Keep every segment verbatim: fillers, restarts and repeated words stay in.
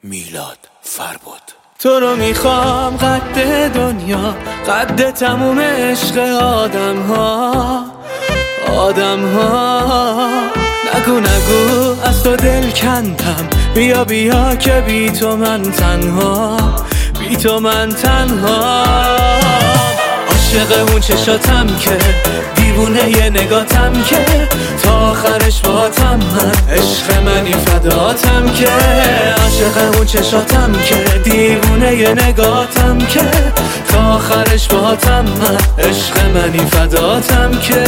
میلاد فرباد. تو رو میخوام قد دنیا، قد تموم عشق آدم ها آدم ها. نگو نگو از تو دل کندم، بیا بیا که بی تو من تنها، بی تو من تنها. عاشق اون چشاتم که دیوونه ی نگاتم که تا آخرش باتم، من عشق منی فداتم که. عاشق اون چشاتم که دیوونه ی نگاتم که تا آخرش باتم، من عشق منی فداتم که.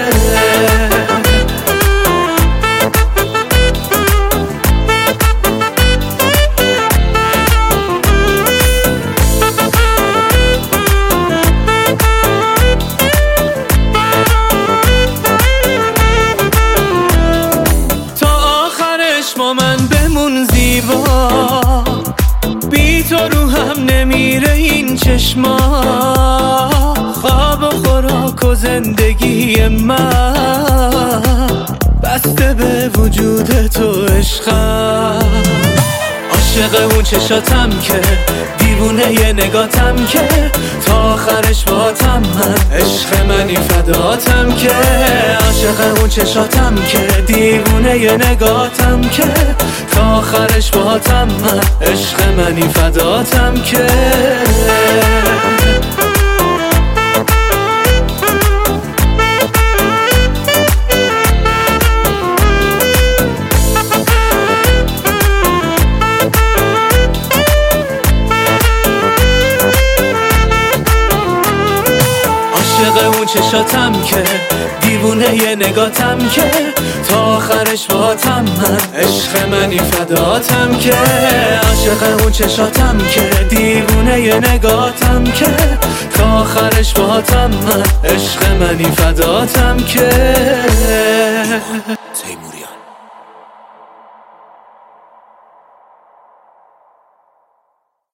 من بمون زیبا، بی تو رو هم نمیره این چشما. خواب و خوراک و زندگی من بسته به وجود تو عشقم. عاشق اون چشاتم که دیوونه ی نگاتم که تا آخرش باتم، من عشق منی فداتم که. عاشق اون چشاتم که دیوونه ی نگاتم که تا آخرش باتم، من عشق منی فداتم که. عاشق اون چشاتم که دیوونه ی نگاتم که تا آخرش باتم، من عشق منی فداتم که. عاشق اون چشاتم که دیوونه ی نگاتم که تا آخرش باتم، من عشق منی فداتم که.